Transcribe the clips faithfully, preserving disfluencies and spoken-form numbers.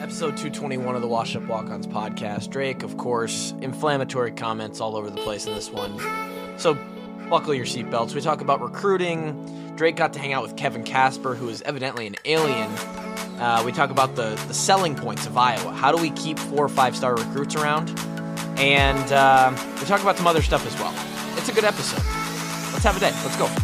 Episode two twenty-one of the Wash Up Walk-Ons podcast. Drake, of course, inflammatory comments all over the place in this one. So buckle your seatbelts. We talk about recruiting. Drake got to hang out with Kevin Casper, who is evidently an alien. Uh, we talk about the, the selling points of Iowa. How do we keep four or five-star recruits around? And uh, we talk about some other stuff as well. It's a good episode. Let's have a day. Let's go.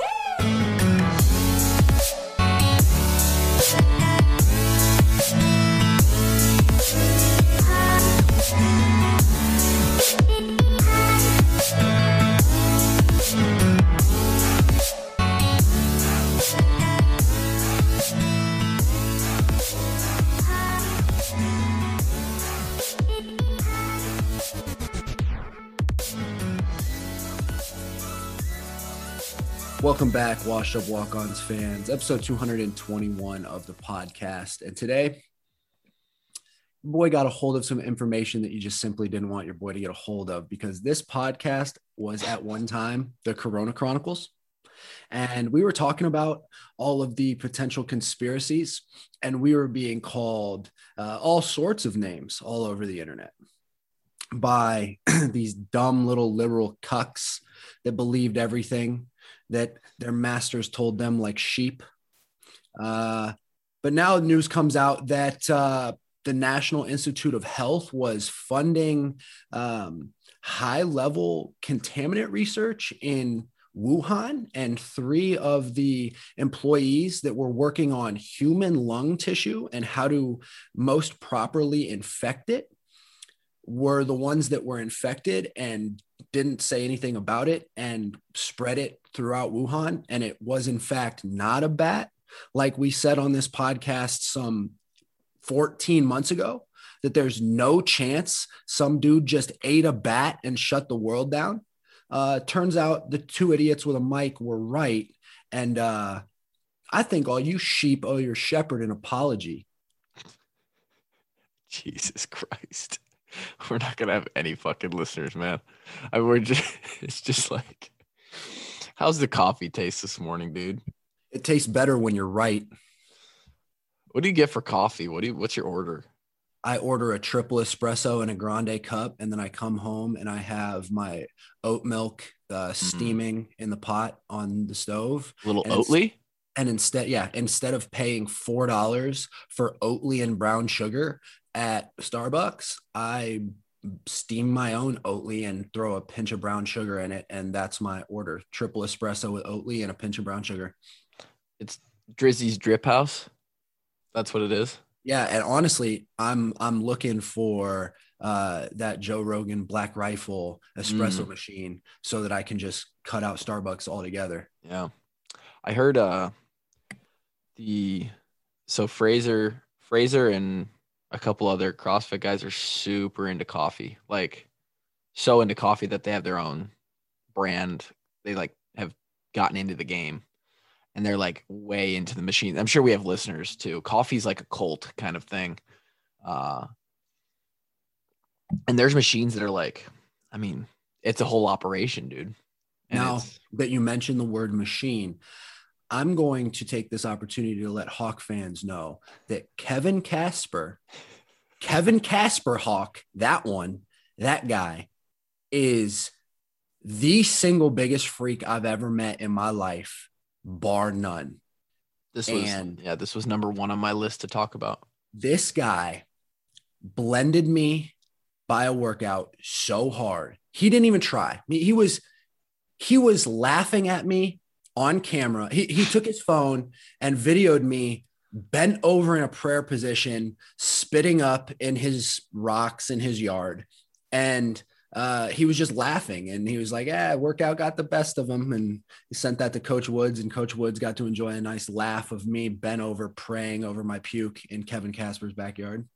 Welcome back, Washed Up Walk-Ons fans, episode two twenty-one of the podcast. And today, your boy got a hold of some information that you just simply didn't want your boy to get a hold of, because this podcast was at one time the Corona Chronicles. And we were talking about all of the potential conspiracies, and we were being called uh, all sorts of names all over the internet by these dumb little liberal cucks that believed everything that their masters told them, like sheep. Uh, but now news comes out that uh, the National Institute of Health was funding um, high-level contaminant research in Wuhan, and three of the employees that were working on human lung tissue and how to most properly infect it were the ones that were infected and didn't say anything about it and spread it throughout Wuhan. And it was, in fact, not a bat. Like we said on this podcast some fourteen months ago, that there's no chance some dude just ate a bat and shut the world down. Uh, turns out the two idiots with a mic were right. And uh, I think all you sheep owe your shepherd an apology. Jesus Christ. We're not going to have any fucking listeners, man. I mean, we're just, it's just like, how's the coffee taste this morning, dude? It tastes better when you're right. What do you get for coffee? What do you, what's your order? I order a triple espresso and a grande cup, and then I come home and I have my oat milk uh, steaming mm. in the pot on the stove. A little and Oatly? And instead, yeah, instead of paying four dollars for Oatly and brown sugar at Starbucks, I steam my own Oatly and throw a pinch of brown sugar in it. And that's my order. Triple espresso with Oatly and a pinch of brown sugar. It's Drizzy's Drip House. That's what it is. Yeah. And honestly, I'm, I'm looking for uh, that Joe Rogan Black Rifle espresso mm. machine so that I can just cut out Starbucks altogether. Yeah. I heard uh, the, so Fraser, Fraser and a couple other CrossFit guys are super into coffee, like so into coffee that they have their own brand. They like have gotten into the game and they're like way into the machine. I'm sure we have listeners too. Coffee's like a cult kind of thing. Uh, and there's machines that are like, I mean, it's a whole operation, dude. And now that you mentioned the word machine, I'm going to take this opportunity to let Hawk fans know that Kevin Casper, Kevin Casper Hawk, that one, that guy is the single biggest freak I've ever met in my life, bar none. This was, and yeah, this was number one on my list to talk about. This guy blended me by a workout so hard. He didn't even try. He was, he was laughing at me on camera. He, he took his phone and videoed me bent over in a prayer position, spitting up in his rocks in his yard. And uh, he was just laughing. And he was like, yeah, workout got the best of him. And he sent that to Coach Woods, and Coach Woods got to enjoy a nice laugh of me bent over, praying over my puke in Kevin Casper's backyard.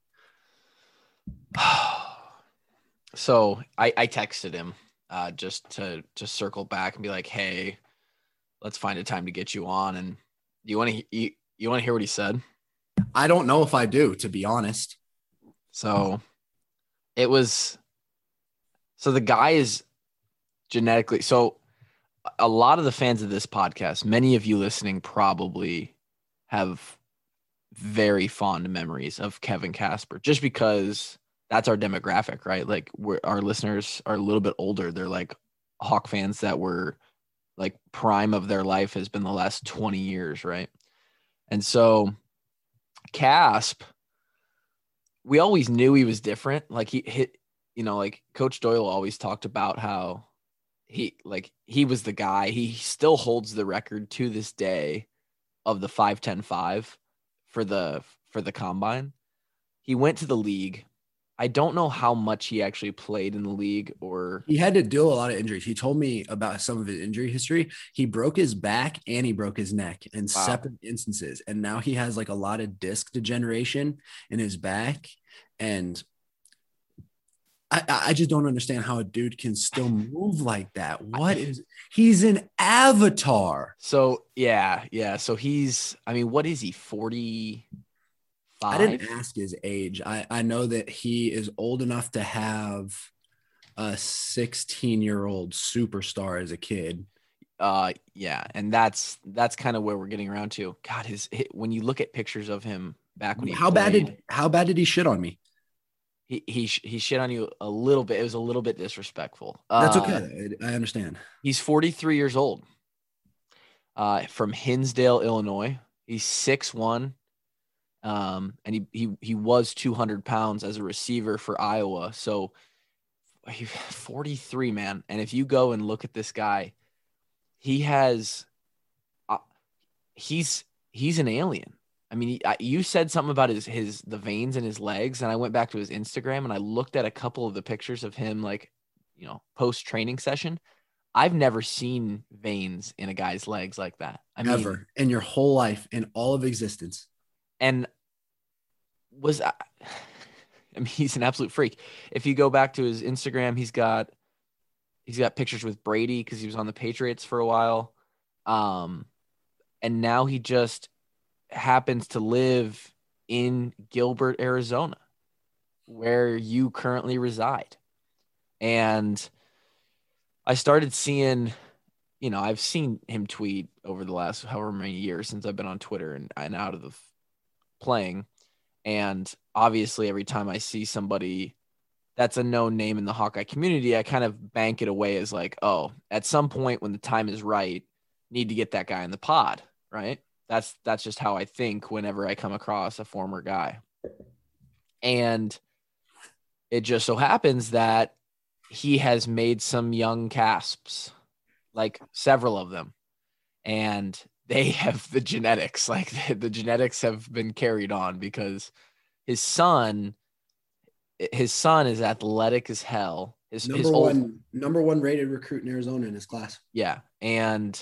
So I, I texted him uh, just to just circle back and be like, hey, let's find a time to get you on. And you want to you, you want to hear what he said? I don't know if I do, to be honest. So it was, so the guy is genetically, so a lot of the fans of this podcast, many of you listening probably have very fond memories of Kevin Casper, just because that's our demographic, right? Like we're, our listeners are a little bit older. They're like Hawk fans that were like prime of their life has been the last twenty years, right? And so Casp, we always knew he was different. Like he hit, you know, like Coach Doyle always talked about how he like he was the guy. He still holds the record to this day of the five ten five for the for the combine. He went to the league. I don't know how much he actually played in the league, or he had to deal a lot of injuries. He told me about some of his injury history. He broke his back and he broke his neck in wow. separate instances. And now he has like a lot of disc degeneration in his back. And I, I just don't understand how a dude can still move like that. What is he's an avatar. So yeah, yeah. So he's, I mean, what is he? forty I didn't ask his age. I, I know that he is old enough to have a sixteen-year-old superstar as a kid. Uh, yeah, and that's that's kind of where we're getting around to. God, his, his when you look at pictures of him back when he how played, bad did how bad did he shit on me? He he he shit on you a little bit. It was a little bit disrespectful. That's uh, okay. I, I understand. He's forty-three years old. Uh, from Hinsdale, Illinois. He's six one. Um, and he, he, he was two hundred pounds as a receiver for Iowa. So he's forty-three, man. And if you go and look at this guy, he has, uh, he's, he's an alien. I mean, he, I, you said something about his, his, the veins in his legs. And I went back to his Instagram and I looked at a couple of the pictures of him, like, you know, post training session. I've never seen veins in a guy's legs like that. I mean, never in your whole life, in all of existence. And was, I mean, he's an absolute freak. If you go back to his Instagram, he's got, he's got pictures with Brady because he was on the Patriots for a while. Um, and now he just happens to live in Gilbert, Arizona, where you currently reside. And I started seeing, you know, I've seen him tweet over the last however many years since I've been on Twitter and, and out of the playing. And obviously every time I see somebody that's a known name in the Hawkeye community, I kind of bank it away as like, oh, at some point when the time is right, need to get that guy in the pod, right? That's that's just how I think whenever I come across a former guy. And it just so happens that he has made some young Casps, like several of them. And they have the genetics, like the, the genetics have been carried on because his son, his son is athletic as hell. His number his one, old, number one rated recruit in Arizona in his class. Yeah. And,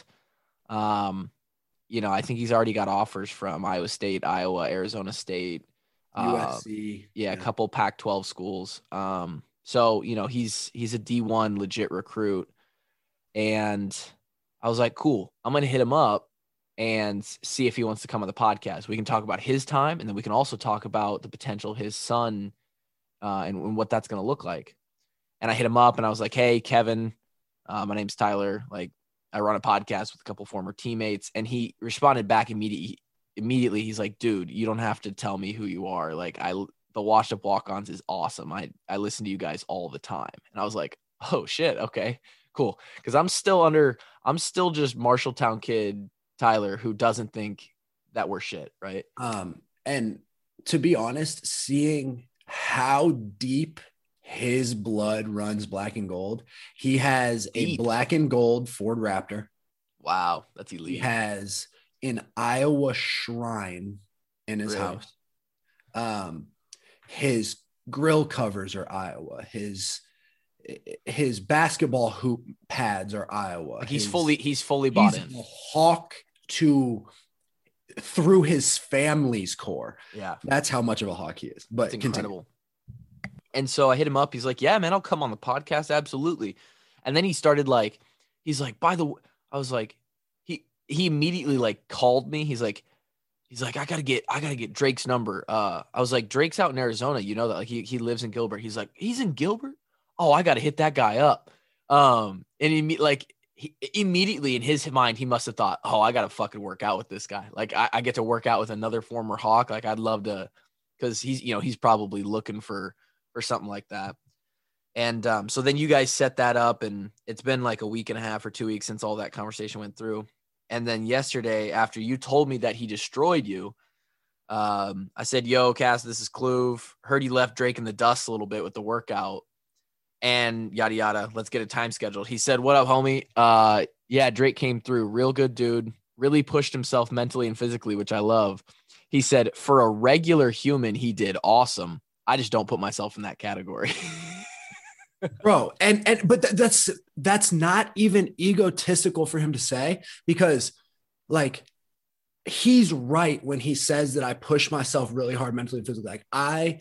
um, you know, I think he's already got offers from Iowa State, Iowa, Arizona State, U S C. Uh, yeah, yeah, a couple Pac twelve schools. Um, so, you know, he's, he's a D one legit recruit. And I was like, cool, I'm going to hit him up and see if he wants to come on the podcast. We can talk about his time, and then we can also talk about the potential of his son uh, and, and what that's going to look like. And I hit him up and I was like, hey, Kevin, uh, my name's Tyler. Like, I run a podcast with a couple former teammates. And he responded back immediately. Immediately, he's like, dude, you don't have to tell me who you are. Like, I, the Washed Up Walk-Ons is awesome. I, I listen to you guys all the time. And I was like, oh shit. Okay, cool. Cause I'm still under, I'm still just Marshalltown kid, Tyler, who doesn't think that we're shit. Right. Um, and to be honest, seeing how deep his blood runs black and gold, he has Deep. a black and gold Ford Raptor. Wow. That's elite. He has an Iowa shrine in his Really? house. Um, his grill covers are Iowa. His his basketball hoop pads are Iowa. Like he's His- fully, he's fully bought he's in. a Hawk to through his family's core. Yeah. That's how much of a Hawk he is. But It's continue. incredible. And so I hit him up. He's like, yeah, man, I'll come on the podcast. Absolutely. And then he started like, he's like, by the way, I was like, he, he immediately like called me. He's like, he's like, I gotta get, I gotta get Drake's number. Uh, I was like, Drake's out in Arizona. You know that, like he, he lives in Gilbert. He's like, he's in Gilbert. Oh, I got to hit that guy up. Um, and he like, he, immediately in his mind, he must have thought, oh, I got to fucking work out with this guy. Like I, I get to work out with another former Hawk. Like I'd love to, cause he's, you know, he's probably looking for, for something like that. And um, so then you guys set that up, and it's been like a week and a half or two weeks since all that conversation went through. And then yesterday, after you told me that he destroyed you, um, I said, yo, Cass, this is Kluve. Heard he left Drake in the dust a little bit with the workout. And yada, yada. Let's get a time scheduled. He said, what up, homie? Uh, yeah, Drake came through. Real good dude. Really pushed himself mentally and physically, which I love. He said, for a regular human, he did awesome. I just don't put myself in that category. Bro, and and but th- that's that's not even egotistical for him to say, because like he's right when he says that I push myself really hard mentally and physically. Like I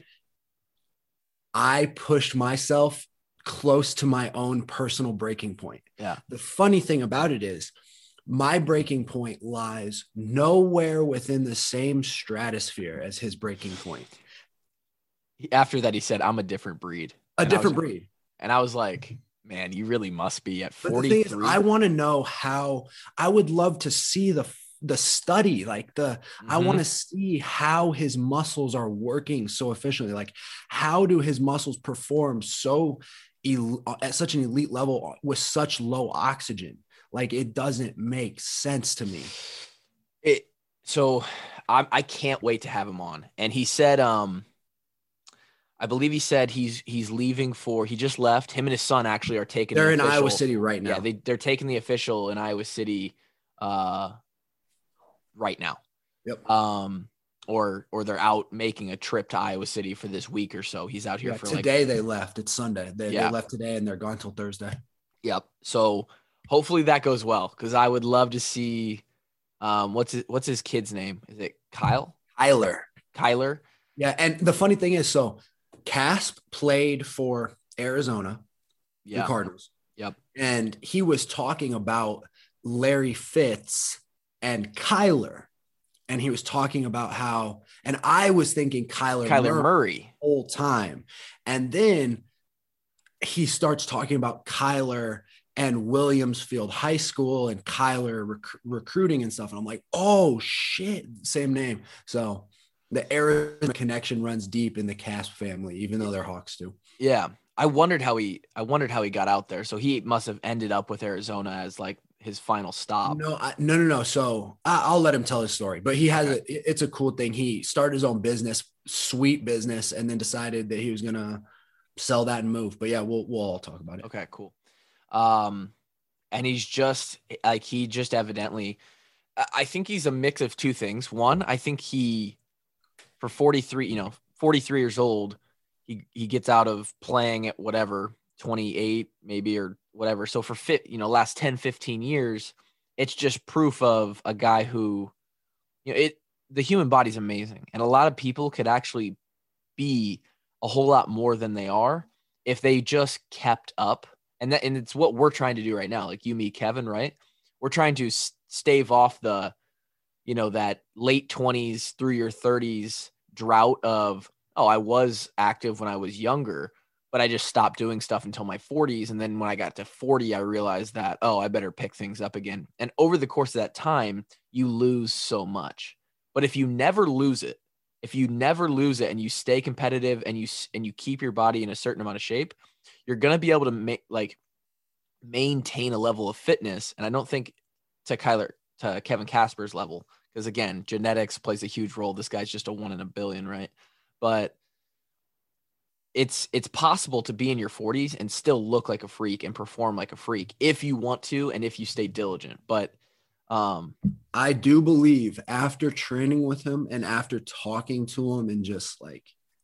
I pushed myself close to my own personal breaking point. Yeah. The funny thing about it is my breaking point lies nowhere within the same stratosphere as his breaking point. After that, he said, I'm a different breed. A and different was, breed. And I was like, man, you really must be at forty-three. But the thing is, I want to know how. I would love to see the the study, like the, mm-hmm. I want to see how his muscles are working so efficiently. Like, how do his muscles perform so el- at such an elite level with such low oxygen? Like, it doesn't make sense to me. It so I I can't wait to have him on. And he said, um, I believe he said he's he's leaving for. He just left. Him and his son actually are taking. They're the in official, Iowa City right now. Yeah, they they're taking the official in Iowa City, uh, right now. Yep. Um, or or they're out making a trip to Iowa City for this week or so. He's out here yeah, for today. like, they left. It's Sunday. They, yeah. they left today and they're gone till Thursday. Yep. So hopefully that goes well, because I would love to see. Um, what's his, what's his kid's name? Is it Kyle? Kyler. Kyler. Yeah, and the funny thing is, so Casp played for Arizona, yeah. the Cardinals. Yep. And he was talking about Larry Fitz and Kyler. And he was talking about how, and I was thinking Kyler, Kyler Murray, Murray the whole time. And then he starts talking about Kyler and Williams Field High School and Kyler rec- recruiting and stuff. And I'm like, oh shit, same name. So the Arizona connection runs deep in the Casp family, even though they're Hawks too. Yeah. I wondered how he, I wondered how he got out there. So he must have ended up with Arizona as like his final stop. No, I, no, no, no. So I, I'll let him tell his story, but he has, okay. a, it's a cool thing. He started his own business, sweet business, and then decided that he was going to sell that and move. But yeah, we'll, we'll all talk about it. Okay, cool. Um, and he's just like, he just evidently, I think he's a mix of two things. One, I think he, for forty-three, you know, forty-three years old, he, he gets out of playing at whatever, twenty-eight maybe, or whatever. So for fit, you know, last ten, fifteen years, it's just proof of a guy who, you know, it, the human body's amazing. And a lot of people could actually be a whole lot more than they are if they just kept up. And that, and it's what we're trying to do right now. Like you, me, Kevin, right? We're trying to stave off the, you know, that late twenties through your thirties drought of, oh, I was active when I was younger, but I just stopped doing stuff until my forties. And then when I got to forty, I realized that, oh, I better pick things up again. And over the course of that time, you lose so much. But if you never lose it, if you never lose it and you stay competitive and you, and you keep your body in a certain amount of shape, you're going to be able to make like maintain a level of fitness. And I don't think to Kyler, to Kevin Casper's level, because again, genetics plays a huge role. This guy's just a one in a billion, right? But it's it's possible to be in your forties and still look like a freak and perform like a freak if you want to and if you stay diligent. But um, I do believe after training with him and after talking to him and just like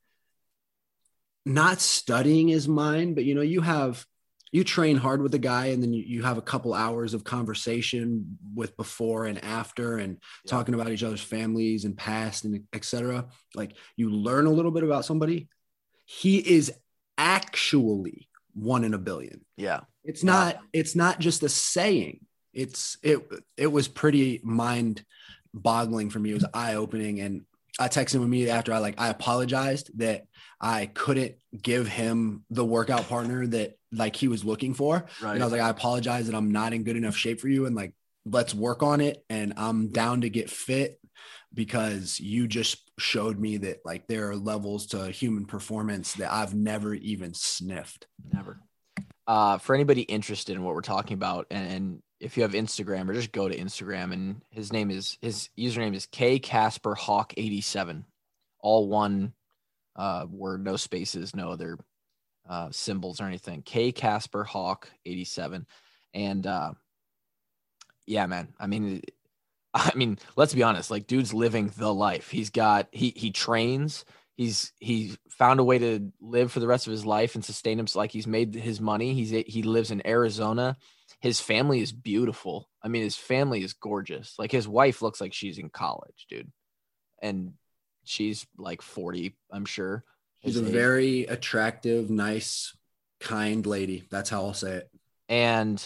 not studying his mind, but you know, you have you train hard with a guy and then you, you have a couple hours of conversation with before and after and yeah. talking about each other's families and past and et cetera. Like you learn a little bit about somebody. He is actually one in a billion. Yeah. It's not, it's not just a saying. It's, it, it was pretty mind boggling for me. It was eye opening. And I texted him immediately after I like, I apologized that I couldn't give him the workout partner that like he was looking for. Right. And I was like, I apologize that I'm not in good enough shape for you. And like, let's work on it. And I'm down to get fit because you just showed me that like there are levels to human performance that I've never even sniffed. Never. Uh, for anybody interested in what we're talking about, and, and if you have Instagram, or just go to Instagram, and his name is his username is K Casper Hawk eighty-seven, all one uh, word, no spaces, no other uh, symbols or anything. K Casper Hawk eighty-seven, and uh, yeah, man. I mean, I mean, let's be honest. Like, dude's living the life. He's got he he trains. He's he's found a way to live for the rest of his life and sustain himself. Like, he's made his money. He's he lives in Arizona. His family is beautiful. I mean, his family is gorgeous. Like, his wife looks like she's in college, dude, and she's like forty, I'm sure. She's a very attractive, nice, kind lady. That's how I'll say it. And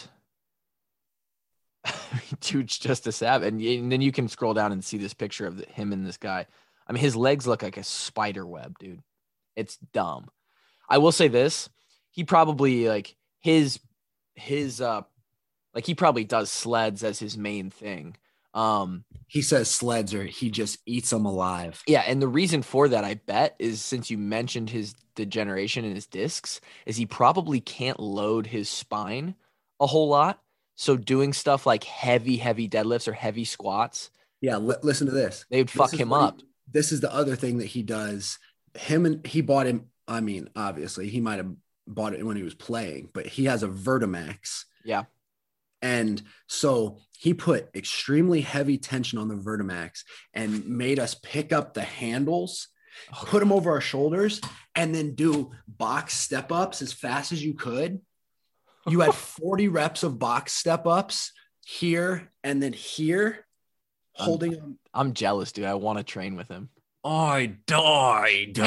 dude's just a savage. And, and then you can scroll down and see this picture of the, him and this guy. I mean, his legs look like a spider web, dude. It's dumb. I will say this. He probably like his, his, uh, like he probably does sleds as his main thing. Um, he says sleds or he just eats them alive. Yeah. And the reason for that, I bet, is since you mentioned his degeneration in his discs, is he probably can't load his spine a whole lot. So doing stuff like heavy, heavy deadlifts or heavy squats. Yeah. L- listen to this. They would fuck him up. He, this is the other thing that he does. Him and he bought him. I mean, obviously he might've bought it when he was playing, but he has a Vertimax. Yeah. And so he put extremely heavy tension on the Vertimax and made us pick up the handles, oh, put them over our shoulders, and then do box step ups as fast as you could. You had forty reps of box step ups here and then here, holding I'm, them. I'm jealous, dude. I want to train with him. I died.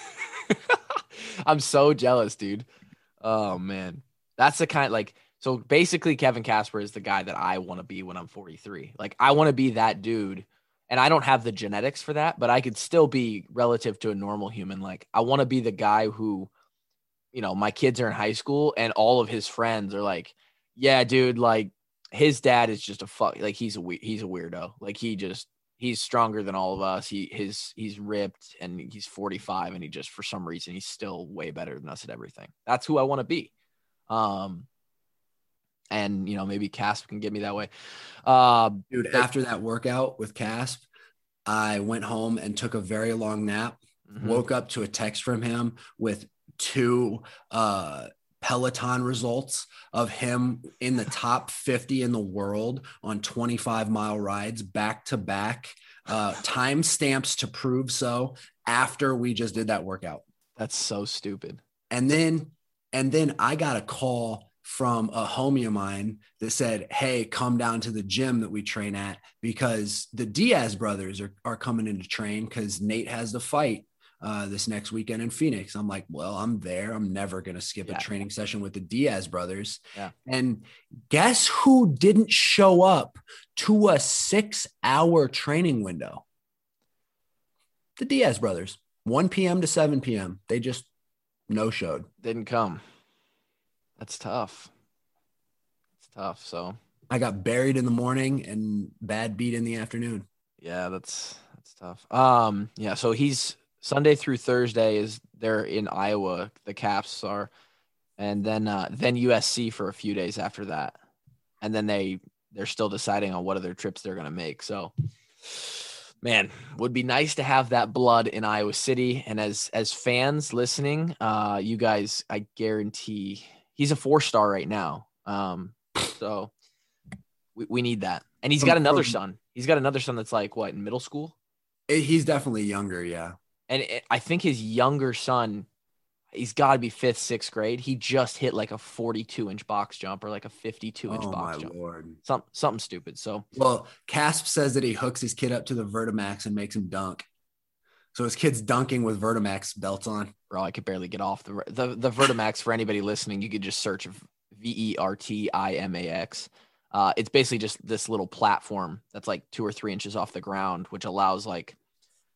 I'm so jealous, dude. Oh, man. That's the kind, like, so basically Kevin Casper is the guy that I want to be when I'm forty-three. Like, I want to be that dude, and I don't have the genetics for that, but I could still be relative to a normal human. Like, I want to be the guy who, you know, my kids are in high school and all of his friends are like, yeah, dude, like his dad is just a fuck. Like, he's a, he's a weirdo. Like, he just, he's stronger than all of us. He, his, he's ripped and he's forty-five and he just, for some reason, he's still way better than us at everything. That's who I want to be. Um, And, you know, maybe Casp can get me that way. Uh, Dude, but- after that workout with Casp, I went home and took a very long nap, mm-hmm. woke up to a text from him with two uh, Peloton results of him in the top fifty in the world on twenty-five mile rides back to back, uh, time stamps to prove so after we just did that workout. That's so stupid. And then, and then I got a call from a homie of mine that said, hey, come down to the gym that we train at because the Diaz brothers are, are coming in to train because Nate has the fight uh, this next weekend in Phoenix. I'm like, well, I'm there. I'm never going to skip yeah. a training session with the Diaz brothers. Yeah. And guess who didn't show up to a six hour training window? The Diaz brothers, one p.m. to seven p.m. They just no showed. Didn't come. That's tough. It's tough. So I got buried in the morning and bad beat in the afternoon. Yeah, that's that's tough. Um, yeah. So he's Sunday through Thursday is they're in Iowa. The Caps are, and then uh, then U S C for a few days after that, and then they they're still deciding on what other trips they're gonna make. So, man, would be nice to have that blood in Iowa City. And as as fans listening, uh, you guys, I guarantee. He's a four-star right now. Um, so we, we need that. And he's got another son. He's got another son that's like, what, in middle school? He's definitely younger, yeah. And it, I think his younger son, he's got to be fifth, sixth grade. He just hit like a forty-two inch box jump or like a fifty-two inch oh, box my jump. Lord. Some, something stupid. So, well, Casp says that he hooks his kid up to the Vertimax and makes him dunk. So his kid's dunking with Vertimax belts on. Bro, I could barely get off the the the Vertimax. For anybody listening, you could just search V E R T I M A X. Uh, it's basically just this little platform that's like two or three inches off the ground, which allows like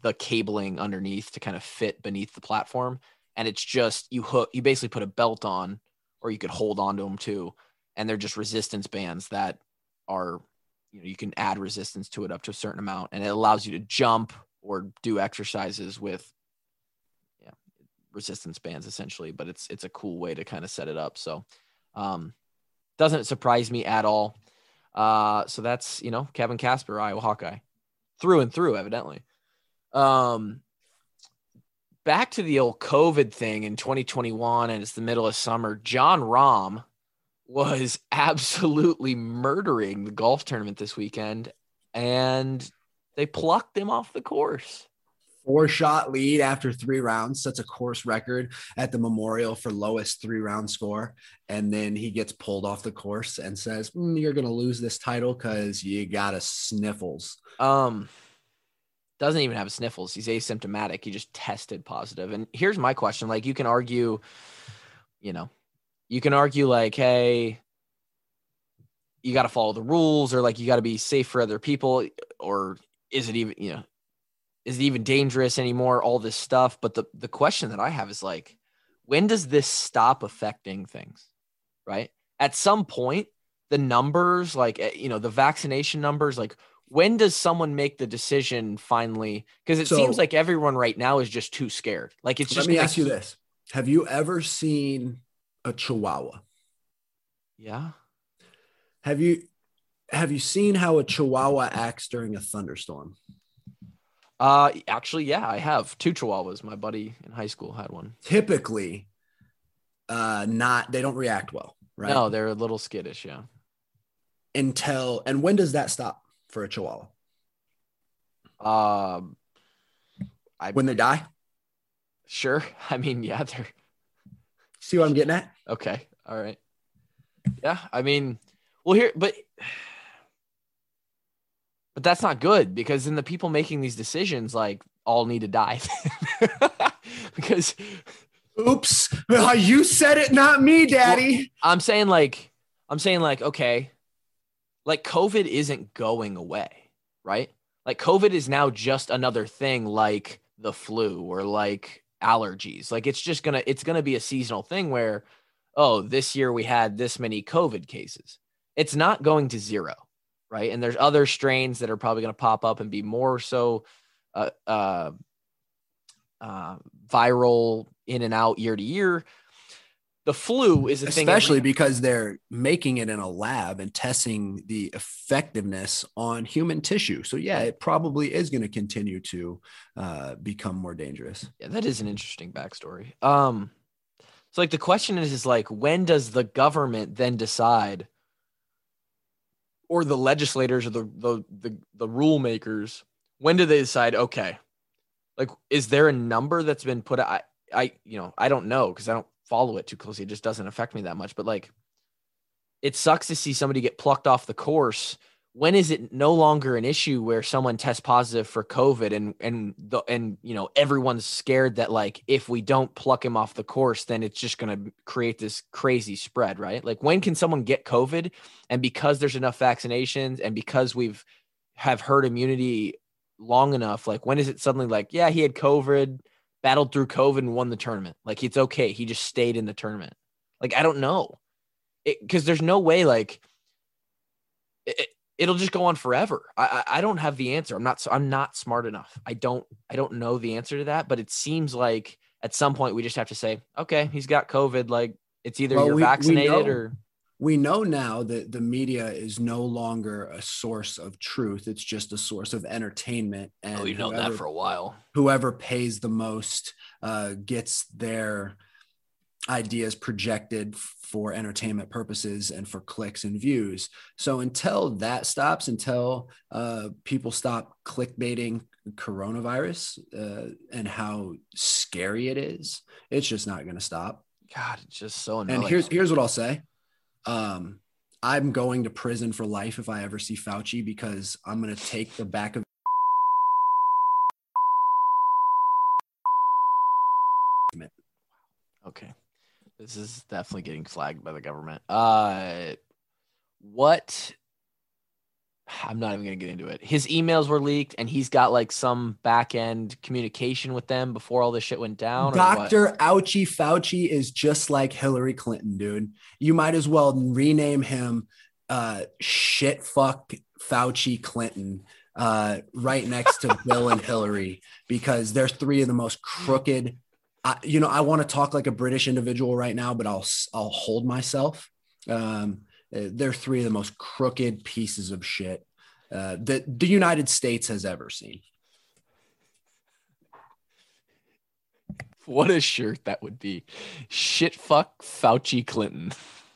the cabling underneath to kind of fit beneath the platform. And it's just, you hook, you basically put a belt on, or you could hold onto them too. And they're just resistance bands that are, you know, you can add resistance to it up to a certain amount, and it allows you to jump or do exercises with yeah, resistance bands essentially, but it's, it's a cool way to kind of set it up. So, um, doesn't surprise me at all. Uh, so that's, you know, Kevin Casper, Iowa Hawkeye, through and through, evidently. Um, back to the old COVID thing in twenty twenty-one, and it's the middle of summer. John Rahm was absolutely murdering the golf tournament this weekend, and they plucked him off the course. Four shot lead after three rounds, sets a course record at the Memorial for lowest three round score. And then he gets pulled off the course and says, mm, you're going to lose this title because you got a sniffles. Um, doesn't even have sniffles. He's asymptomatic. He just tested positive. And here's my question. Like, you can argue, you know, you can argue like, hey, you got to follow the rules, or like, you got to be safe for other people, or is it even, you know, is it even dangerous anymore? All this stuff. But the, the question that I have is like, when does this stop affecting things? Right? At some point, the numbers, like, you know, the vaccination numbers, like, when does someone make the decision finally? Because it So, seems like everyone right now is just too scared. Like, it's just. Let me ask you this. Have you ever seen a Chihuahua? Yeah. Have you, have you seen how a Chihuahua acts during a thunderstorm? Uh, actually, yeah, I have two Chihuahuas. My buddy in high school had one. Typically, uh, not, they don't react well, right? No, they're a little skittish. Yeah. Until, and when does that stop for a Chihuahua? Um, I, when they die? Sure. I mean, yeah, they're. See what I'm getting at? Okay. All right. Yeah. I mean, well, here, but. But that's not good, because then the people making these decisions like all need to die. Because oops, you said it, not me, Daddy. Well, I'm saying like I'm saying like okay, like COVID isn't going away, right? Like COVID is now just another thing, like the flu or like allergies. Like it's just gonna it's gonna be a seasonal thing where, oh, this year we had this many COVID cases. It's not going to zero. Right. And there's other strains that are probably going to pop up and be more so uh, uh, uh, viral in and out year to year. The flu is a thing. Especially because they're making it in a lab and testing the effectiveness on human tissue. So, yeah, it probably is going to continue to uh, become more dangerous. Yeah, that is an interesting backstory. Um, so, like, the question is, is like, when does the government then decide, or the legislators or the, the, the, the rule makers, when do they decide, okay, like, is there a number that's been put out? I, I, you know, I don't know, because I don't follow it too closely. It just doesn't affect me that much, but like, it sucks to see somebody get plucked off the course. When is it no longer an issue where someone tests positive for COVID and, and the, and, you know, everyone's scared that like, if we don't pluck him off the course, then it's just going to create this crazy spread, right? Like, when can someone get COVID, and because there's enough vaccinations and because we've have herd immunity long enough, like, when is it suddenly like, yeah, he had COVID, battled through COVID and won the tournament. Like, it's okay. He just stayed in the tournament. Like, I don't know. It, 'cause there's no way, like, it, it'll just go on forever. I, I I don't have the answer. I'm not, I'm not smart enough. I don't, I don't know the answer to that, but it seems like at some point we just have to say, okay, he's got COVID. Like, it's either well, you're we, vaccinated we know, or. We know now that the media is no longer a source of truth. It's just a source of entertainment. And oh, you know whoever, that for a while. Whoever pays the most uh, gets their ideas projected for entertainment purposes and for clicks and views. So until that stops, until uh, people stop clickbaiting coronavirus uh, and how scary it is, it's just not going to stop. God, it's just so annoying. And here's here's what I'll say. Um, I'm going to prison for life if I ever see Fauci, because I'm going to take the back of okay. This is definitely getting flagged by the government. Uh, what? I'm not even going to get into it. His emails were leaked and he's got like some back end communication with them before all this shit went down. Doctor Ouchie Fauci is just like Hillary Clinton, dude. You might as well rename him uh, shit fuck Fauci Clinton uh, right next to Bill and Hillary, because they're three of the most crooked. I, you know, I want to talk like a British individual right now, but I'll I'll hold myself. Um, they're three of the most crooked pieces of shit uh, that the United States has ever seen. What a shirt that would be. Shit fuck Fauci Clinton.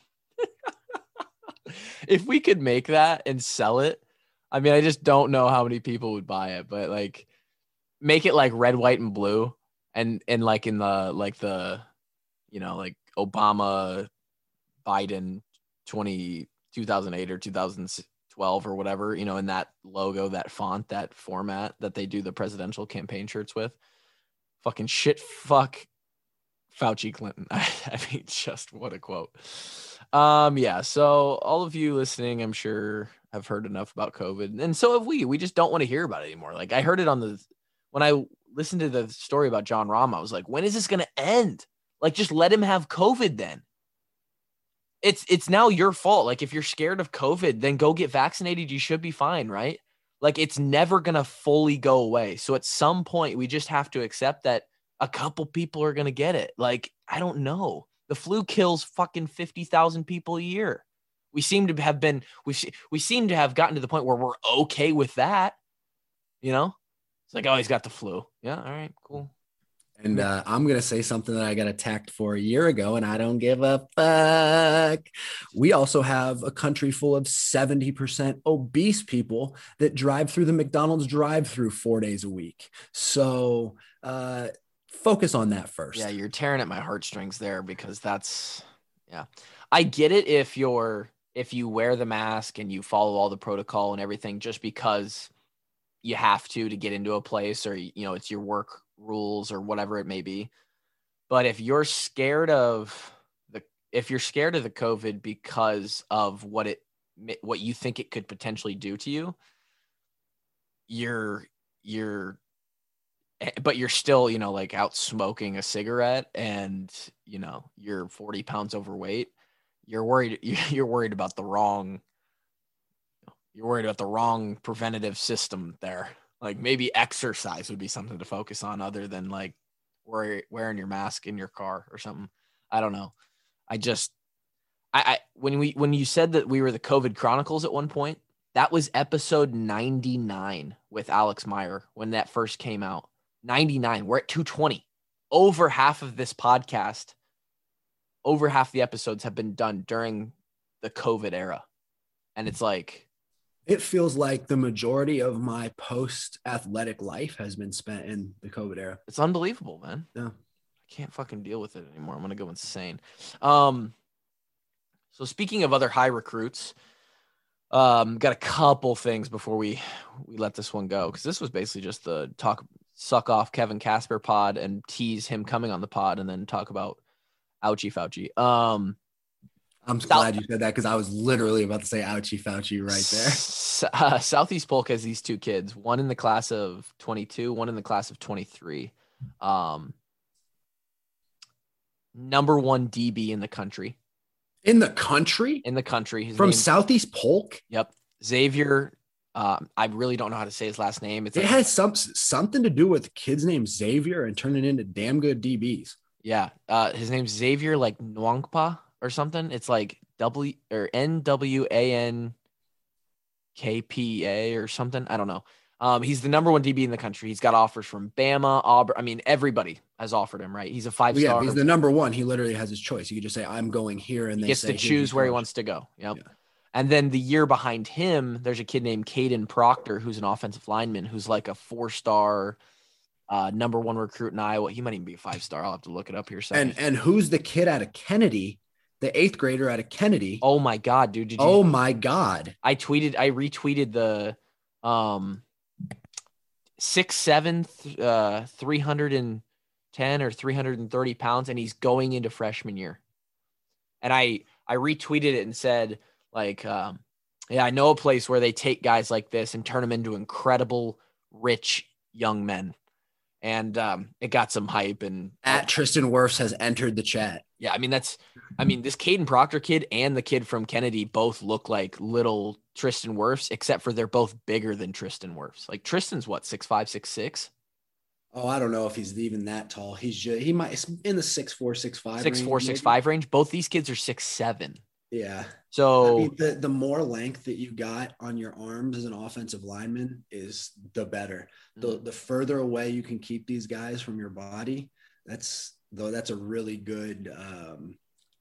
If we could make that and sell it, I mean, I just don't know how many people would buy it, but like make it like red, white, and blue. And, and like in the, like the, you know, like Obama, Biden, twenty, two thousand eight or two thousand twelve or whatever, you know, in that logo, that font, that format that they do the presidential campaign shirts with. Fucking shit fuck Fauci Clinton. I, I mean, just what a quote. Um, yeah, so all of you listening, I'm sure, have heard enough about COVID. And so have we. We just don't want to hear about it anymore. Like, I heard it on the, when I listened to the story about John Rahm, I was like, when is this going to end? Like, just let him have COVID then. It's it's now your fault. Like, if you're scared of COVID, then go get vaccinated. You should be fine, right? Like, it's never going to fully go away. So at some point, we just have to accept that a couple people are going to get it. Like, I don't know. The flu kills fucking fifty thousand people a year. We seem to have been, we we seem to have gotten to the point where we're okay with that. You know? It's like, oh, he's got the flu. Yeah, all right, cool. And uh, I'm going to say something that I got attacked for a year ago, and I don't give a fuck. We also have a country full of seventy percent obese people that drive through the McDonald's drive-through four days a week. So uh, focus on that first. Yeah, you're tearing at my heartstrings there, because that's, yeah. I get it if you're, if you wear the mask and you follow all the protocol and everything just because you have to to get into a place, or, you know, it's your work rules or whatever it may be. But if you're scared of the, if you're scared of the COVID because of what it, what you think it could potentially do to you, you're, you're, but you're still, you know, like out smoking a cigarette and, you know, you're forty pounds overweight. You're worried, you're worried about the wrong, you're worried about the wrong preventative system there. Like, maybe exercise would be something to focus on other than like wear, wearing your mask in your car or something. I don't know. I just, I, I, when we, when you said that we were the COVID Chronicles at one point, that was episode ninety-nine with Alex Meyer when that first came out. ninety-nine. We're at two twenty. Over half of this podcast, over half the episodes have been done during the COVID era. And it's like, it feels like the majority of my post-athletic life has been spent in the COVID era. It's unbelievable, man. Yeah. I can't fucking deal with it anymore. I'm going to go insane. Um, so speaking of other high recruits, um, got a couple things before we, we let this one go, because this was basically just the talk, suck off Kevin Casper pod and tease him coming on the pod and then talk about Ouchie Fauci. Um, I'm South- glad you said that, because I was literally about to say Ouchie Fauci right there. S- uh, Southeast Polk has these two kids, one in the class of twenty-two, one in the class of twenty-three. Um, number one D B in the country. In the country? In the country. His From name, Southeast Polk? Yep. Xavier. Um, I really don't know how to say his last name. It's It like, has some something to do with kids named Xavier and turning into damn good D Bs. yeah. Uh, his name's Xavier, like Nwangpa or something. It's like W or N W A N K P A or something. I don't know. Um, he's the number one D B in the country. He's got offers from Bama, Auburn. I mean, everybody has offered him, right? He's a five Well, star. yeah, he's the number one. He literally has his choice. He could just say, I'm going here. And he they gets say, to choose where he wants to go. Yep. Yeah. And then the year behind him, there's a kid named Caden Proctor, who's an offensive lineman, who's like a four star, uh, number one recruit in Iowa. He might even be a five star. I'll have to look it up here. And and who's the kid out of Kennedy? The eighth grader out of Kennedy. Oh my God, dude. Did you, oh my God. I tweeted, I retweeted the, um, six, seven, uh, three hundred ten or three hundred thirty pounds. And he's going into freshman year. And I, I retweeted it and said like, um, Yeah, I know a place where they take guys like this and turn them into incredible, rich young men. And um, it got some hype. And At Tristan Wirfs has entered the chat. Yeah, I mean, that's, I mean, this Caden Proctor kid and the kid from Kennedy both look like little Tristan Wirfs, except for they're both bigger than Tristan Wirfs. Like Tristan's what, six five, six six? Oh, I don't know if he's even that tall. He's just, he might, it's in the six four, six five six four, six five range. Both these kids are six seven. Yeah. So I mean, the, the more length that you got on your arms as an offensive lineman is the better. The mm-hmm. the further away you can keep these guys from your body, that's though that's a really good um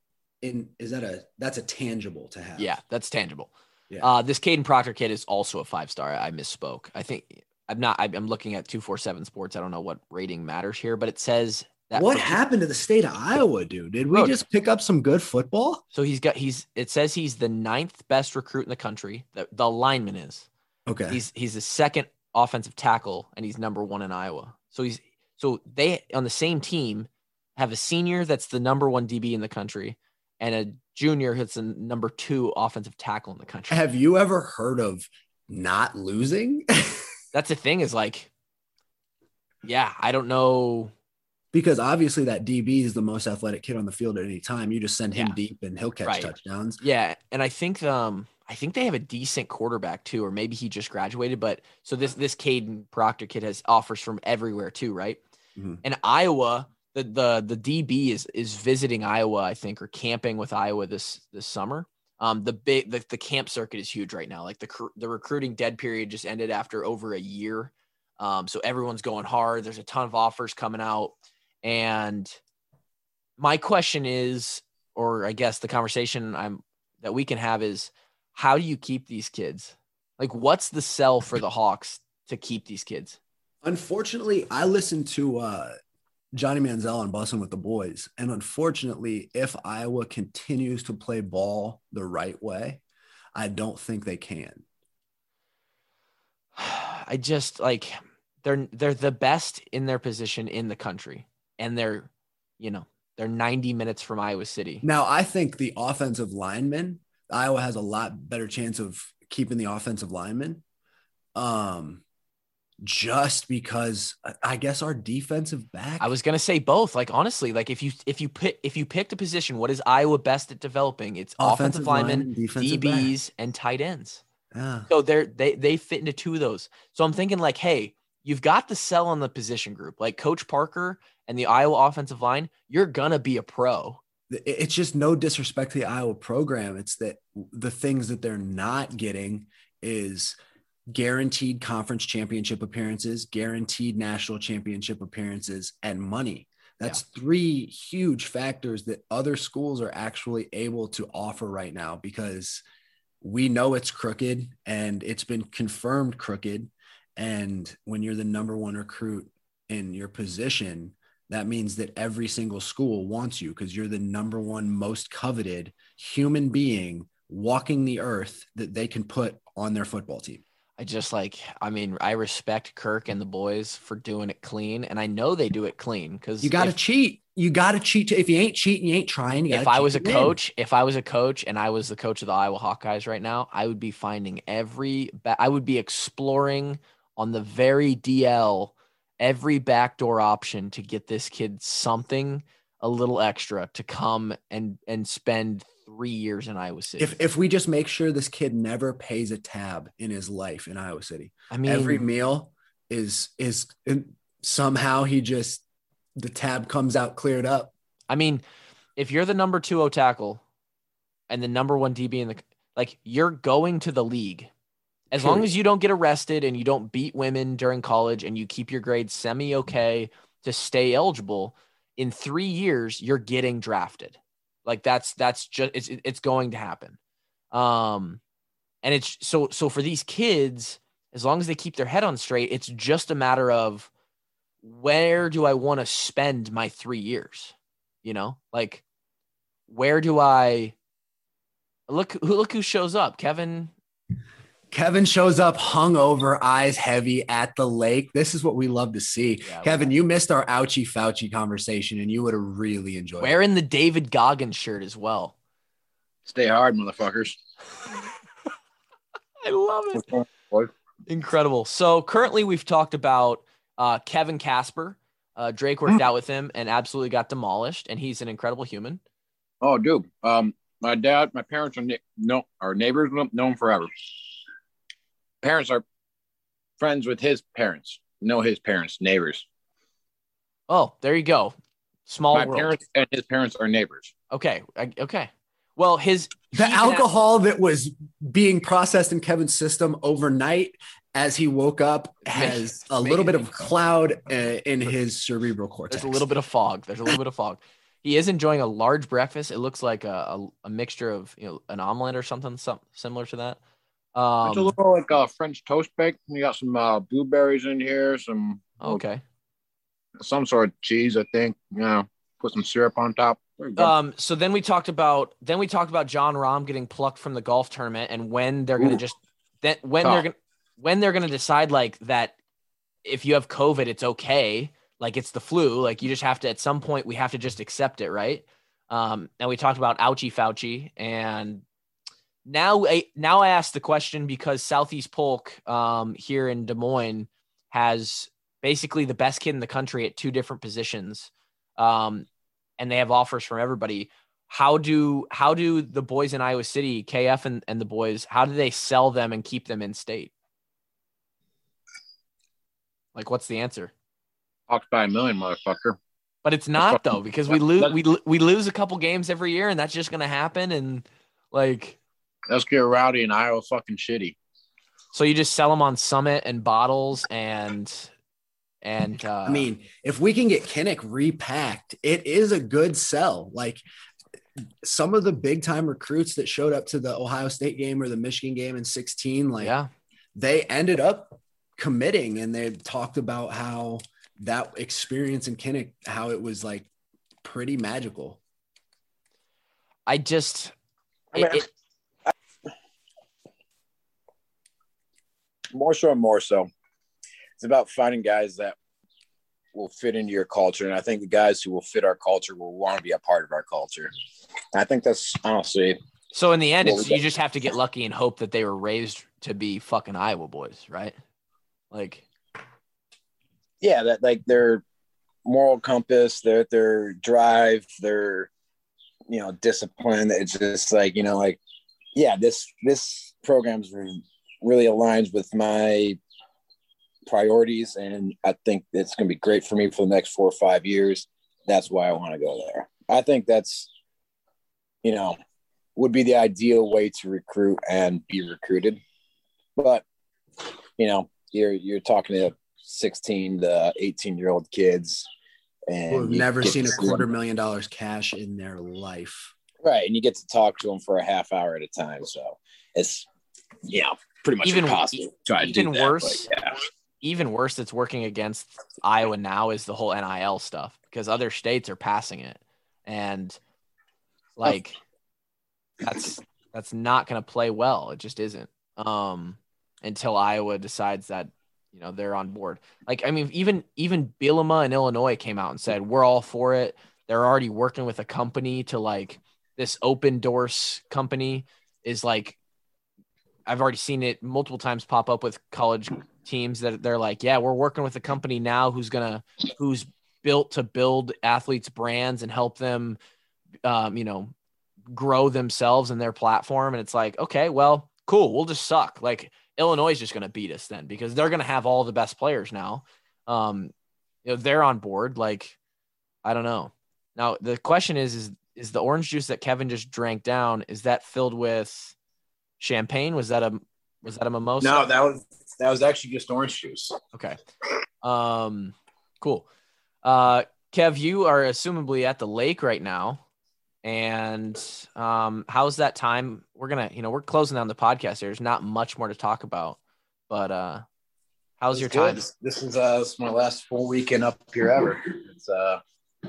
in is that a that's a tangible to have. Yeah, that's tangible. Yeah. Uh this Caden Proctor kid is also a five star. I misspoke. I think I'm not I'm looking at two forty-seven Sports. I don't know what rating matters here, but it says that what happened to the state of Iowa, dude? Did we Bro, just pick up some good football? So he's got he's it says he's the ninth best recruit in the country. The, the lineman is. Okay. He's he's the second offensive tackle, and he's number one in Iowa. So he's so they on the same team have a senior that's the number one D B in the country and a junior that's the number two offensive tackle in the country. Have you ever heard of not losing? That's the thing is like, yeah, I don't know. Because obviously that D B is the most athletic kid on the field at any time. You just send him Yeah. deep and he'll catch Right. touchdowns. Yeah, and I think um I think they have a decent quarterback too, or maybe he just graduated. But so this this Caden Proctor kid has offers from everywhere too, right? Mm-hmm. And Iowa, the the the D B is is visiting Iowa, I think, or camping with Iowa this this summer. Um, the big the, the camp circuit is huge right now. Like the the recruiting dead period just ended after over a year. Um, so everyone's going hard. There's a ton of offers coming out. And my question is, or I guess the conversation I'm that we can have is, how do you keep these kids? Like, what's the sell for the Hawks to keep these kids? Unfortunately, I listened to uh, Johnny Manziel on Bussin' with the Boys. And unfortunately, if Iowa continues to play ball the right way, I don't think they can. I just like they're they're the best in their position in the country. And they're, you know, they're ninety minutes from Iowa City. Now, I think the offensive linemen, Iowa has a lot better chance of keeping the offensive linemen. Um, just because I guess our defensive back. I was gonna say both. Like honestly, like if you if you pick if you picked a position, what is Iowa best at developing? It's offensive, offensive linemen, D Bs, back. and tight ends. Yeah. So they're they they fit into two of those. So I'm thinking like, hey, you've got the sell on the position group, like Coach Parker and the Iowa offensive line. You're gonna be a pro. It's just no disrespect to the Iowa program. It's that the things that they're not getting is guaranteed conference championship appearances, guaranteed national championship appearances, and money. That's yeah. three huge factors that other schools are actually able to offer right now, because we know it's crooked and it's been confirmed crooked. And when you're the number one recruit in your position, that means that every single school wants you because you're the number one most coveted human being walking the earth that they can put on their football team. I just like, I mean, I respect Kirk and the boys for doing it clean. And I know they do it clean because you got to cheat. You got to cheat. If you ain't cheating, you ain't trying. You if I was a coach, in. if I was a coach and I was the coach of the Iowa Hawkeyes right now, I would be finding every, ba- I would be exploring on the very D L every backdoor option to get this kid something a little extra to come and and spend three years in Iowa City. If if we just make sure this kid never pays a tab in his life in Iowa City, I mean, every meal is is somehow he just the tab comes out cleared up. I mean, if you're the number two O tackle and the number one D B in the like, you're going to the league. As long as you don't get arrested and you don't beat women during college and you keep your grades semi-okay to stay eligible, in three years, you're getting drafted. Like that's, that's just, it's, it's going to happen. Um, and it's so, so for these kids, as long as they keep their head on straight, it's just a matter of where do I want to spend my three years? You know, like where do I look, who, look who shows up, Kevin. Kevin shows up hungover, eyes heavy at the lake. This is what we love to see. Yeah, Kevin, you missed our Ouchie Fauci conversation, and you would have really enjoyed Wearing it. Wearing the it. David Goggins shirt as well. Stay hard, motherfuckers. I love it. Incredible. So currently we've talked about uh, Kevin Casper. Uh, Drake worked out with him and absolutely got demolished, and he's an incredible human. Oh, dude. Um, my dad, my parents are na- no, our neighbors, know him forever. Parents are friends with his parents, know his parents, neighbors. Oh, there you go. Small My world. parents and his parents are neighbors. Okay. I, okay. Well, his the alcohol that was being processed in Kevin's system overnight as he woke up has a little bit of cloud uh, in his cerebral cortex. There's a little bit of fog. There's a little bit of fog. He is enjoying a large breakfast. It looks like a, a, a mixture of, you know, an omelet or something, something similar to that. Um, it's a little like a French toast bake. You got some uh, blueberries in here, some okay, some sort of cheese, I think. You know, put some syrup on top. Um, so then we talked about then we talked about John Rahm getting plucked from the golf tournament and when they're gonna Ooh. just that when Tough. they're gonna when they're gonna decide like that if you have COVID, it's okay, like it's the flu, like you just have to at some point we have to just accept it, right? Um, and we talked about Ouchie Fauci, and now I now I ask the question because Southeast Polk um here in Des Moines has basically the best kid in the country at two different positions. Um and they have offers from everybody. How do how do the boys in Iowa City, K F and, and the boys, how do they sell them and keep them in state? Like, what's the answer? Hawks by a million, motherfucker. But it's not, though, because we lose we we lose a couple games every year, and that's just going to happen. And, like... Let's get rowdy in Iowa fucking shitty. So you just sell them on Summit and bottles and... And uh, I mean, if we can get Kinnick repacked, it is a good sell. Like some of the big time recruits that showed up to the Ohio State game or the Michigan game in sixteen, like yeah. they ended up committing, and they talked about how that experience in Kinnick, how it was like pretty magical. I just, I mean, it, it, more so and more so. It's about finding guys that will fit into your culture. And I think the guys who will fit our culture will want to be a part of our culture. And I think that's honestly. So in the end, it's, you just have to get lucky and hope that they were raised to be fucking Iowa boys, right? Like. Yeah, that like their moral compass, their, their drive, their, you know, discipline. It's just like, you know, like, yeah, this, this program's really aligns with my priorities, and I think it's going to be great for me for the next four or five years. That's why I want to go there. I think that's, you know, would be the ideal way to recruit and be recruited. But, you know, you're you're talking to sixteen to eighteen year old kids, and who've never seen a quarter million dollars cash in their life. Right, and you get to talk to them for a half hour at a time. So it's, you know, pretty much even, impossible. Try to even do that, worse. but, yeah. Even worse that's working against Iowa now is the whole N I L stuff, because other states are passing it. And like, that's, that's not going to play well. It just isn't um, until Iowa decides that, you know, they're on board. Like, I mean, even, even Bielema in Illinois came out and said, we're all for it. They're already working with a company to like this Open Doors company is like, I've already seen it multiple times pop up with college teams that they're like, yeah, we're working with a company now who's gonna who's built to build athletes' brands and help them, um, you know, grow themselves and their platform. And it's like, okay, well, cool, we'll just suck. Like Illinois is just gonna beat us then because they're gonna have all the best players now. Um, you know, they're on board. Like, I don't know. Now the question is, is is the orange juice that Kevin just drank down, is that filled with champagne? Was that a was that a mimosa? No, that was that was actually just orange juice. Okay. Um, cool. Uh, Kev, you are assumably at the lake right now. And um, how's that time? We're gonna, you know, we're closing down the podcast here. There's not much more to talk about. But uh how's your time? This, this is uh this is my last full weekend up here ever. It's uh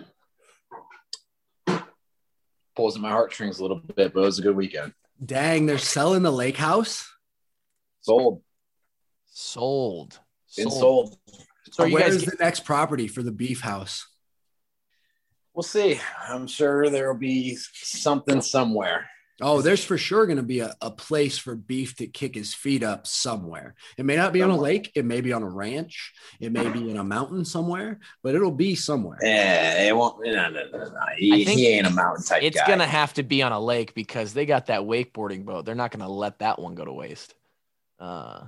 pulls at my heartstrings a little bit, but it was a good weekend. Dang, they're selling the lake house? Sold. Sold. Been sold. So you guys get- the next property for the beef house? We'll see. I'm sure there'll be something somewhere. Oh, there's for sure going to be a, a place for Beef to kick his feet up somewhere. It may not be somewhere. On a lake. It may be on a ranch. It may be in a mountain somewhere, but it'll be somewhere. Yeah, it won't. No, no, no, no. He, he ain't a mountain type it's guy. It's going to have to be on a lake because they got that wakeboarding boat. They're not going to let that one go to waste. Uh,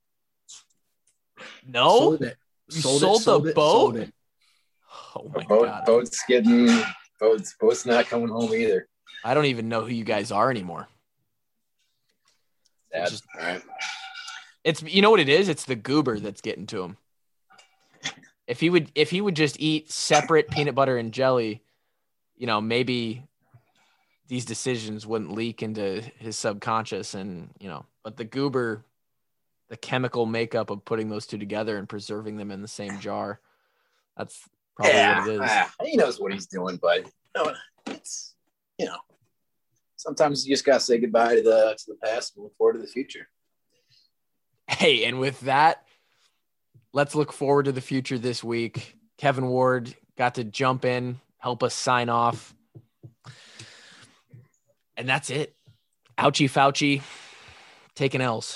no? Sold it. You sold, sold it, sold the it, boat? Sold it. Oh, my boat, God. Boat's getting – boat's, boat's not coming home either. I don't even know who you guys are anymore. That's just, all right. It's you know what it is? It's the goober that's getting to him. If he would if he would just eat separate peanut butter and jelly, you know, maybe these decisions wouldn't leak into his subconscious and, you know, but the goober, the chemical makeup of putting those two together and preserving them in the same jar, that's probably yeah, what it is. Uh, he knows what he's doing, but you know, it's you know. Sometimes you just gotta say goodbye to the to the past and look forward to the future. Hey, and with that, let's look forward to the future this week. Kevin Ward got to jump in, help us sign off. And that's it. Ouchie Fauci, taking L's.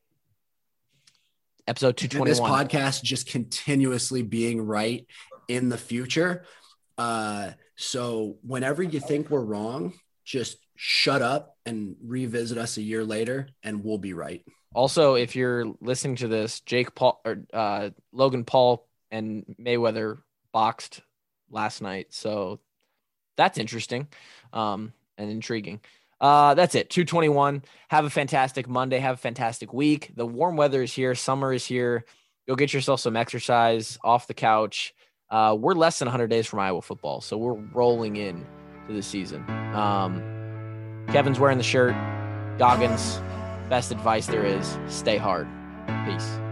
Episode two twenty-one. And this podcast just continuously being right in the future. Uh, so whenever you think we're wrong, just shut up and revisit us a year later and we'll be right. Also, if you're listening to this, Jake Paul or uh, Logan Paul and Mayweather boxed last night. So that's interesting um, and intriguing. Uh, that's it. two twenty-one. Have a fantastic Monday. Have a fantastic week. The warm weather is here. Summer is here. Go get yourself some exercise off the couch. Uh, we're less than one hundred days from Iowa football, so we're rolling in to the season. Um, Kevin's wearing the shirt. Goggins, best advice there is, stay hard. Peace.